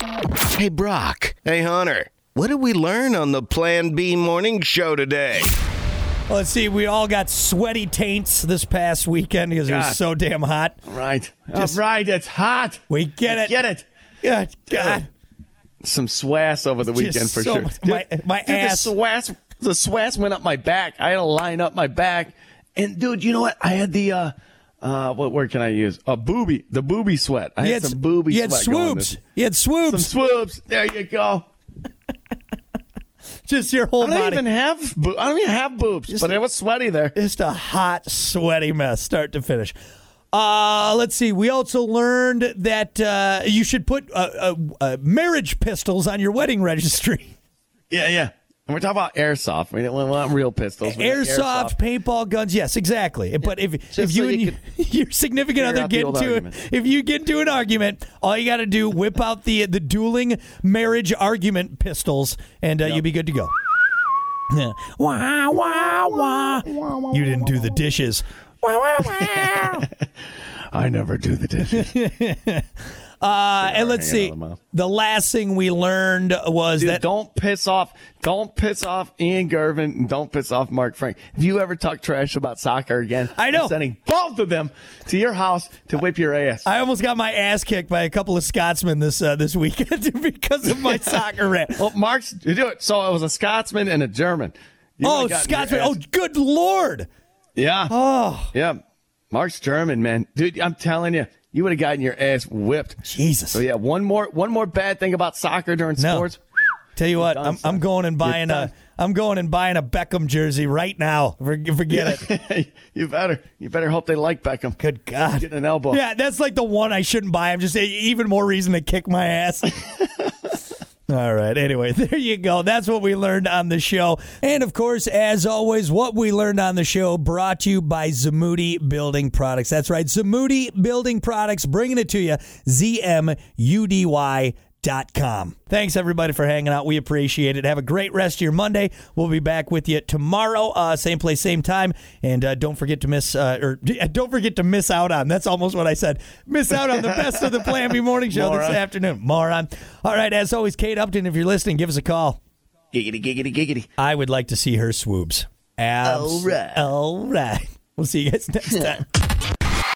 Hey, Brock. Hey, Hunter. What did we learn on the Plan B morning show today? Well, let's see. We all got sweaty taints this past weekend because it was so damn hot. Right. Right. It's hot. We get it. Get it. Yeah, God. Some swass over the weekend for sure. My ass. The swass went up my back. I had to line up my back. And, dude, you know what? I had the, what word can I use? The booby sweat. I had some booby sweat. You had swoops. You had swoops. Some swoops. There you go. Just your whole body. I don't even have boobs, but it was sweaty there. Just a hot, sweaty mess, start to finish. Let's see. We also learned that you should put marriage pistols on your wedding registry. Yeah. And we're talking about airsoft. We don't want real pistols. Airsoft, paintball guns. Yes, exactly. Yeah. But if you and your significant other get into an argument, all you got to do, whip out the dueling marriage argument pistols, and you'll be good to go. Yeah. Wah, wah, wah. You didn't do the dishes. Wah, wah, wah. I never do the dishes. And let's see. The last thing we learned was that don't piss off Ian Gervin and don't piss off Mark Frank. If you ever talk trash about soccer again, I know. I'm sending both of them to your house to whip your ass. I almost got my ass kicked by a couple of Scotsmen this weekend because of my soccer rant. Well, Mark's do it. So it was a Scotsman and a German. Scotsman! Oh, good Lord! Yeah. Oh, yeah. Mark's German, man, dude. I'm telling you. You would have gotten your ass whipped. Jesus. So yeah, one more bad thing about soccer during sports. Tell you what, I'm going and buying a Beckham jersey right now. Forget it. You better hope they like Beckham. Good God. Getting an elbow. Yeah, that's like the one I shouldn't buy. I'm just even more reason to kick my ass. All right. Anyway, there you go. That's what we learned on the show. And, of course, as always, what we learned on the show brought to you by Zamuti Building Products. That's right. Zamuti Building Products, bringing it to you, ZMUDY.com. Thanks, everybody, for hanging out. We appreciate it. Have a great rest of your Monday. We'll be back with you tomorrow, same place, same time. And don't forget to miss out on. That's almost what I said. Miss out on the best of the Plan B Morning Show this afternoon. Moron. All right, as always, Kate Upton, if you're listening, give us a call. Giggity, giggity, giggity. I would like to see her swoops. All right. All right. We'll see you guys next time.